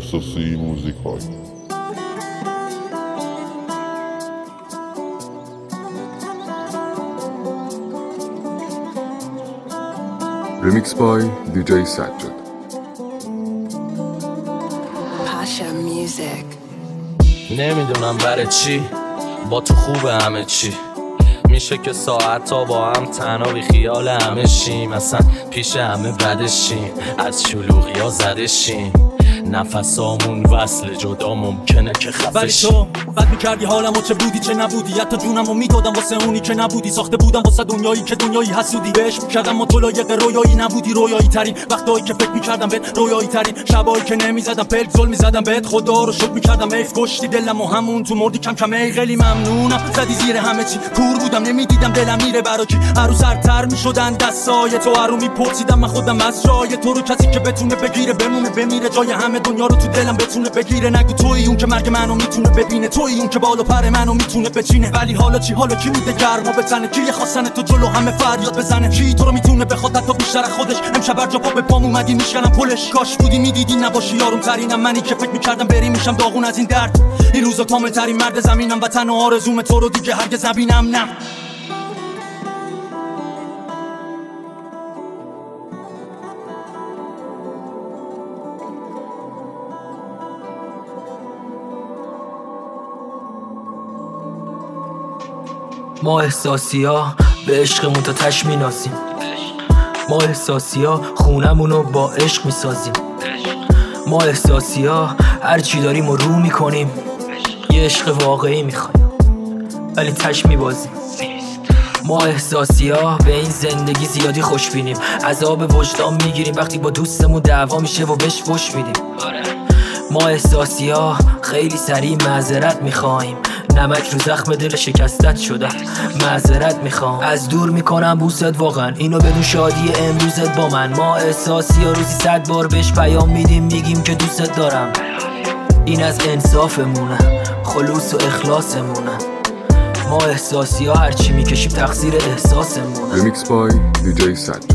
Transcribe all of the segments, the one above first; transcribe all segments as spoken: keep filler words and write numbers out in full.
احساسی موزیکال. Remix by دی جی سجاد. Pasha Music. نمیدونم برای چی با تو خوبه همه چی، میشه که ساعت تا با هم تنها بی خیال همه شیم، اصلا پیش همه بدشیم، از شلوغی ها زدشیم، نفسامون وصل جدا ممکنه که خفه شیم. ولی تو بد میکردی حالمو، چه بودی چه نبودی، حتی جونمو میدادم واسه اونی که نبودی، ساخته بودم واسه دنیایی که دنیایی حسودی، بهش میکردم ما تو لایق رویایی نبودی، رویایی ترین وقتایی که فکر میکردم بهت، رویایی ترین شبایی که نمیزدم پلک زل میزدم بهت، خدا رو شکر میکردم ایف کشتی دلمو همون تو مردی کم کم، ای خیلی ممنونم زدی زیر همه چی، کور بودم نمیدیدم دلم میره برا کی، هر سرتر میشدن دستای تو، هر میپرسیدم من خودم از جای تو رو، کسی که بتونه بگیره بمونه بمیره، جای همه دنیا رو تو دلم بتونه بگیره، نگو تویی اون که مرگ منو میتونه ببینه، تویی اون که بالا پر منو میتونه بچینه، ولی حالا چی، حالا کی میده گرما بزنه، کی خواستن تو جلو همه فریاد بزنه، کی تو رو میتونه بخواد حتی بیشتر خودش، امشب هر جا پا به پام اومدی میشکنم پلش، کاش بودی میدیدی نباشی یارم ترینم، منی که فکر میکردم بری میشم داغون از این درد، این روزا کامل ترین مرد زمینم، وطن و آرزوم تو رو دیگه هرگز نبینم، نه ما احساسی ها به عشقمون تا تش میناسیم، ما احساسی ها خونمونو با عشق میسازیم، ما احساسی ها هر چی داریم و رو میکنیم، یه عشق واقعی میخوایم ولی تش میبازیم، ما احساسی ها به این زندگی زیادی خوش بینیم، عذاب وجدان میگیریم وقتی با دوستمون دعوا میشه و بهش فش میدیم، ما احساسی ها خیلی سریع معذرت میخوایم، نمک رو زخم دل شکستت شده، معذرت میخوام، از دور میکنم بوست واقعا، اینو بدون شادی امروزت با من، ما احساسی ها روزی صد بار بهش پیام میدیم، میگیم که دوستت دارم، این از انصافمونه، خلوص و اخلاصمونه، ما احساسی ها هرچی میکشیم تقصیر احساسمونه. Remix by دی جی سجاد.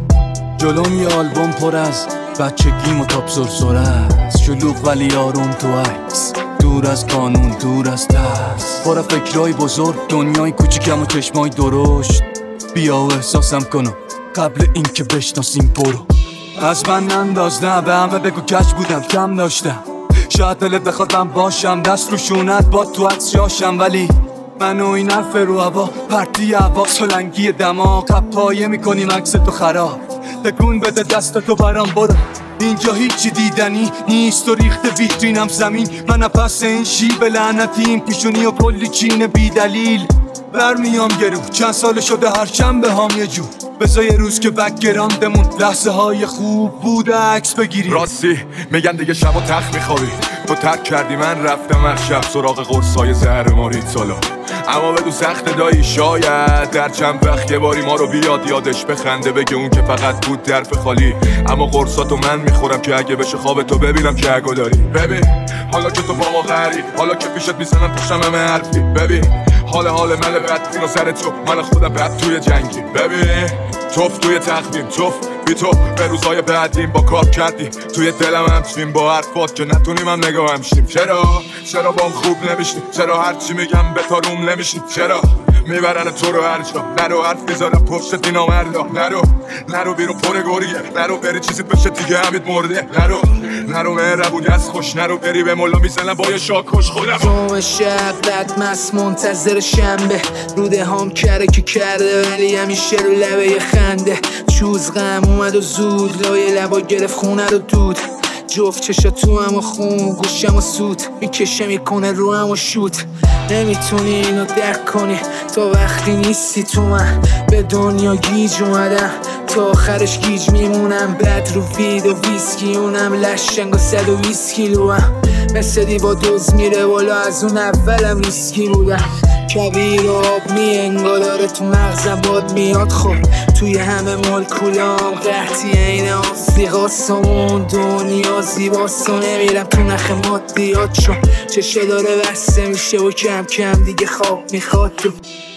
جلوم یه آلبوم پر از بچگیم و تاپ سرسره است، شلوغ ولی آروم تو عکس، دور از قانون دور از دست، پر فکرای بزرگ، دنیای کوچیکم و چشمای درشت، بیا و احساسم کنم قبل این که بشناسیم برو، از من ننداز، نه به همه بگو کج بودم کم داشتم، شاید دلت بخواد من باشم دست رو شونت با تو عکس یاشم، ولی من و این حرف رو هوا پرتی هوا سلنگی دماغ، پایه میکنیم عکس تو خراب، تکون بده دست تو برام برو، اینجا هیچی دیدنی نیست و ریخته ویترینم زمین، من پس این شیب لعنتیم، پیشونی و کلی چین بی دلیل، برمیام گرو چند سال شده هر شنبه هم یه جور، بذار یه روز که بکگراندمون لحظه های خوب بوده عکس بگیری، راستی میگن دیگه شبا تخت میخوابی، تو ترک کردی من رفتم هر شب سراغ قرصای زهر مارید سالا، اما بدو سخت دایی شاید در چند وقت یه باری ما رو بیاد یادش بخنده، بگه اون که فقط بود درف خالی، اما قرصاتو من میخورم که اگه بشه خواب تو ببینم که اگه داری، ببین حالا که تو با ما غری، حالا که پیشت میزنم پشتم همه حرفی، ببین حال حال من بد اینو سر تو، من خودم بد توی جنگی، ببین توف توی تخمیم، توف بی تو به روزای بعدیم، با کار کردی توی دلم همچنین با حرفات که نتونیم هم نگاه همشیم، چرا چرا بام خوب نمیشی، چرا هرچی میگم به تا روم نمیشی، چرا میبرن تو رو هر جا، نرو حرف میذارم پشت دینا مردا، نرو نرو بیرون پر گوریه، نرو بری چیزی بشه دیگه همید مرده، نرو نرو مهربونی از خوش، نرو بری به مولا میزنم با یه شاکش خودم، تو شب بعد مست منتظر شنبه، روده هم کره که کرده ولی همیشه رو لبه یه خنده، چوز غم اومد و زود لای لبا گرفت خونه رو دود، جفت چشا تو هم و خون گوشم و سود میکشه میکنه رو هم و شوت، نمیتونی اینو درک کنی تا وقتی نیستی تو، من به دنیا گیج اومدم تا آخرش گیج میمونم، بعد رو وید و ویسکی اونم لشنگ و صد و بیست کیلو هم مثل دیوا دوز میره بالا، از اون اولم ریسکی بودم، کبیر و آب می انگالاره تو مغزم باد میاد، خب توی همه مولکولام قحطی این آفریقاست و اون دنیا زیباست و نمیرم تو نخ مادیات، چون چشا داره بسته میشه و کم کم دیگه خواب میخواد تو